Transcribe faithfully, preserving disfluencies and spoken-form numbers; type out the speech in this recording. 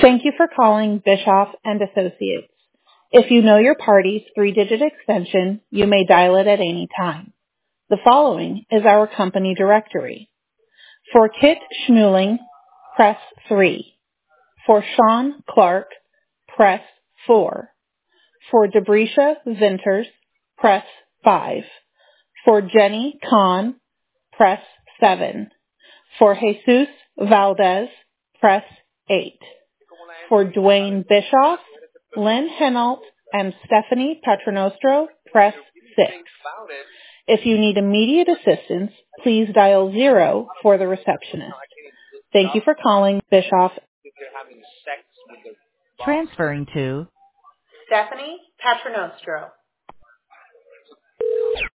Thank you for calling Bischoff and Associates. If you know your party's three-digit extension, you may dial it at any time. The following is our company directory. For Kit Schmuling, press three. For Sean Clark, press four. For Debrecia Vinters, press five. For Jenny Kahn, press seven. For Jesus Valdez, press eight. For Dwayne Bischoff, Lynn Henault, and Stephanie Patronostro, press six. If you need immediate assistance, please dial zero for the receptionist. Thank you for calling Bischoff. Transferring to Stephanie Patronostro.